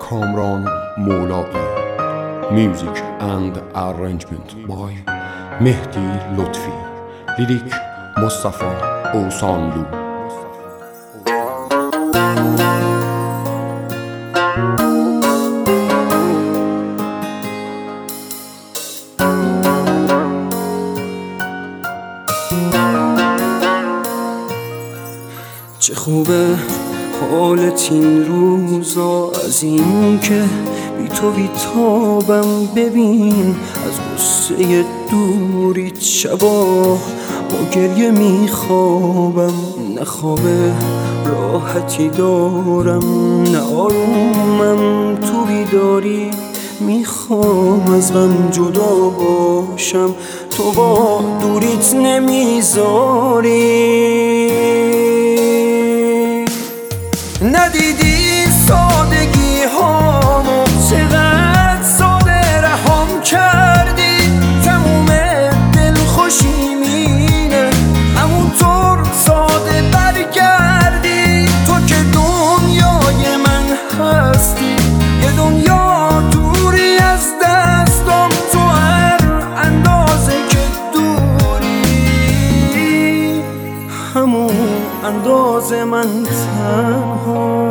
کامران مولایی. Music and arrangement by مهدی لطفی. لیریک مصطفی اوسانلو. چه خوبه حالت این روزا، از این که بی تو بیتابم. ببین از غصه دوریت شبا با گریه میخوابم. نه خواب راحتی دارم نه آرومم، تو بیداری میخوام از غم جدا باشم. تو با دوریت نمیذاری. ندیدی سادگی هامو چقدر ساده رهام کردی. تموم دلخوشی مینه همونطور ساده برگردی. تو که دنیای من هستی، یه دنیا دوری از دستم. تو هر اندازه که دوری، همون اندازه من تنها.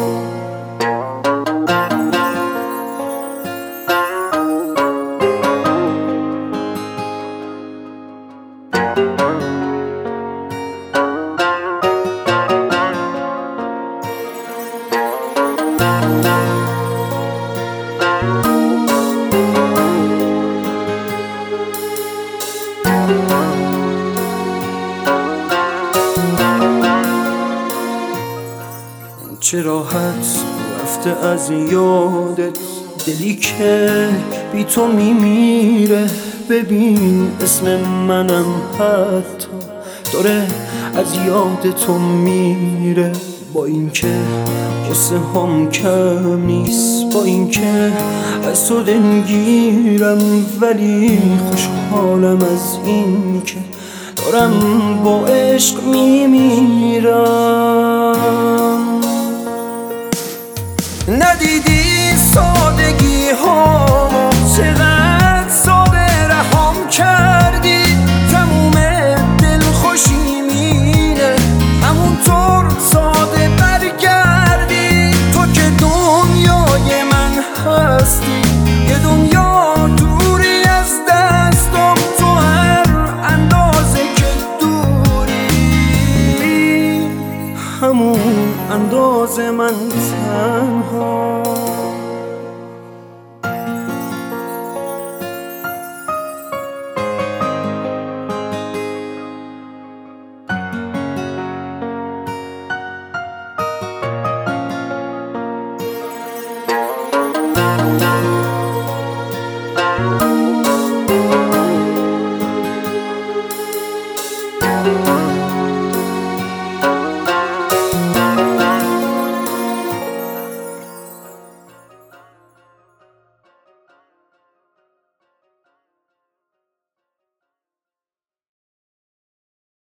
چه راحت رفته از یادت دلی که بی تو میمیره. ببین اسم منم حتی داره از یاد تو میره. با اینکه قصه هم کم نیست، با اینکه از تو دلگیرم، ولی خوشحالم از این که دارم با عشق میمیرم. ندیدی سادگی هامو چقدر ساده رهام کردی. تموم دلخوشی مینه همونطور ساده برگردی. تو که دنیای من هستی، یه دنیا دوری از دستم. تو هر اندازه که دوری، همون اندازه من تنها.